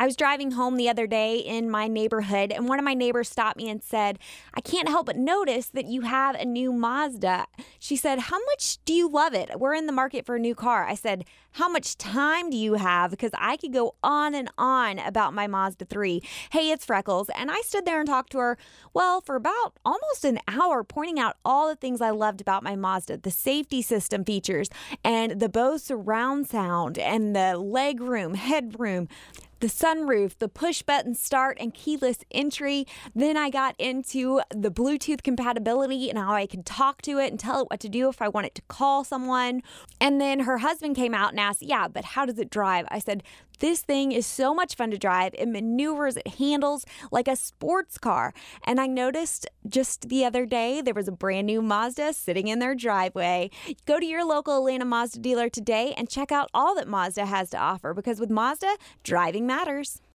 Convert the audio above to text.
I was driving home the other day in my neighborhood, and one of my neighbors stopped me and said, I can't help but notice that you have a new Mazda. She said, how much do you love it? We're in the market for a new car. I said, how much time do you have? Because I could go on and on about my Mazda 3. Hey, it's Freckles. And I stood there and talked to her, well, for about almost an hour, pointing out all the things I loved about my Mazda, the safety system features, and the Bose surround sound, and the leg room, headroom, the sunroof, the push button start and keyless entry. Then I got into the Bluetooth compatibility and how I can talk to it and tell it what to do if I want it to call someone. And then her husband came out and asked, yeah, but how does it drive? I said, this thing is so much fun to drive. It maneuvers, it handles like a sports car. And I noticed just the other day, there was a brand new Mazda sitting in their driveway. Go to your local Atlanta Mazda dealer today and check out all that Mazda has to offer, because with Mazda, driving matters.